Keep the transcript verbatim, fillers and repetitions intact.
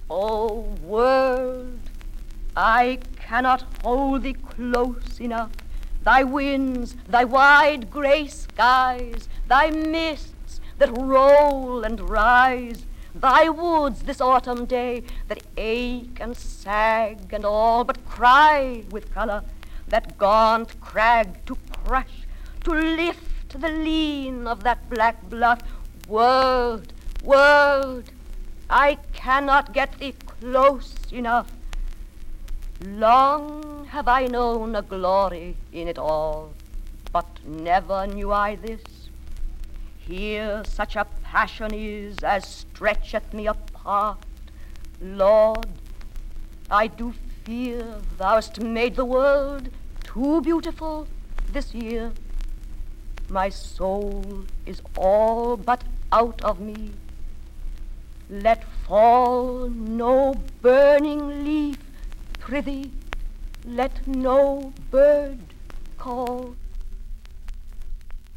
O world, I cannot hold thee close enough. Thy winds, thy wide grey skies, thy mists that roll and rise, thy woods this autumn day that ache and sag and all but cry with colour, that gaunt crag to crush, to lift the lean of that black bluff. World, world, I cannot get thee close enough. Long have I known a glory in it all, but never knew I this. Here such a passion is as stretcheth me apart. Lord, I do fear thou'st made the world too beautiful this year. My soul is all but out of me. Let fall no burning leaf, prithee, let no bird